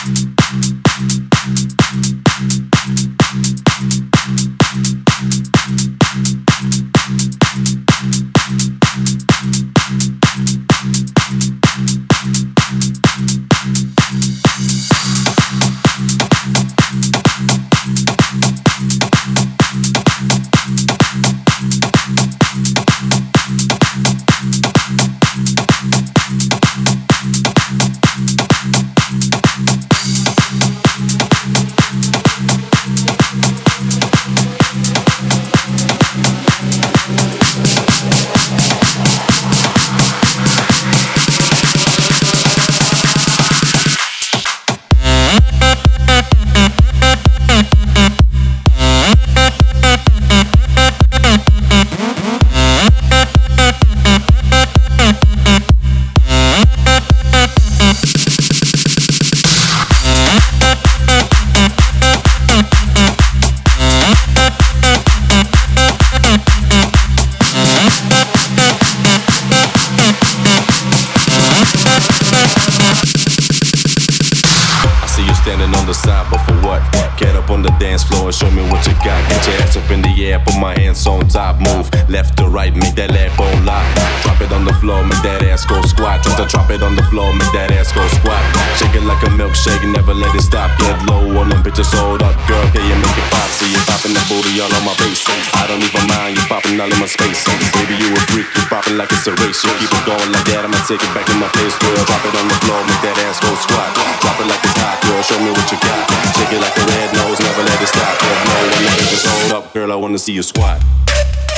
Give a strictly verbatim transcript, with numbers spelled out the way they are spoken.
Shake, never let it stop. Get low on them bitches, hold up, girl. Yeah, you make it pop. See you popping that booty all on my face. I don't even mind you popping all in my space. Baby, you a freak, you popping like it's a race. You keep it going like that, I'ma take it back in my place, girl. Drop it on the floor, make that ass go squat. Drop it like it's hot, girl. Show me what you got. Shake it like a red nose, never let it stop. Get low on them bitches, hold up, girl. I wanna see you squat.